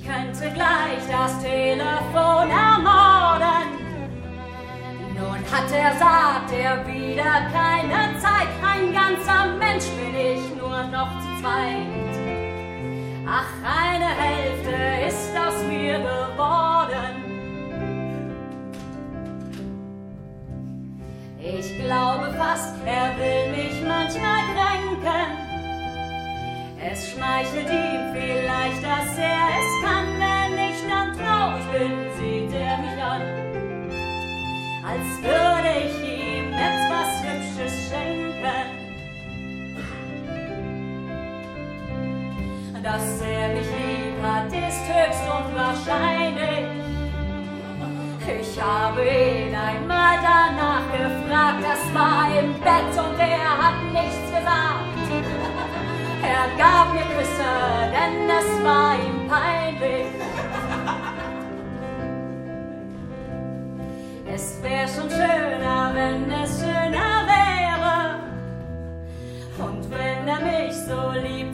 könnte gleich das Telefon ermorden. Nun hat sagt er wieder keine Zeit. Ein ganzer Mensch bin ich nur noch zu zweit. Ach, eine Hälfte ist aus mir geworden. Ich glaube fast, er will mich manchmal kränken. Es schmeichelt ihm vielleicht, dass er es kann. Wenn ich dann traurig bin, sieht er mich an, als würde ich ihm etwas Hübsches schenken. Dass er mich lieb hat, ist höchst unwahrscheinlich. Ich habe ihn einmal danach gefragt, das war im Bett und er hat nichts gesagt. Er gab mir Küsse, denn es war ihm peinlich. Es wäre schon schöner, wenn es schöner wäre. Und wenn er mich so liebt,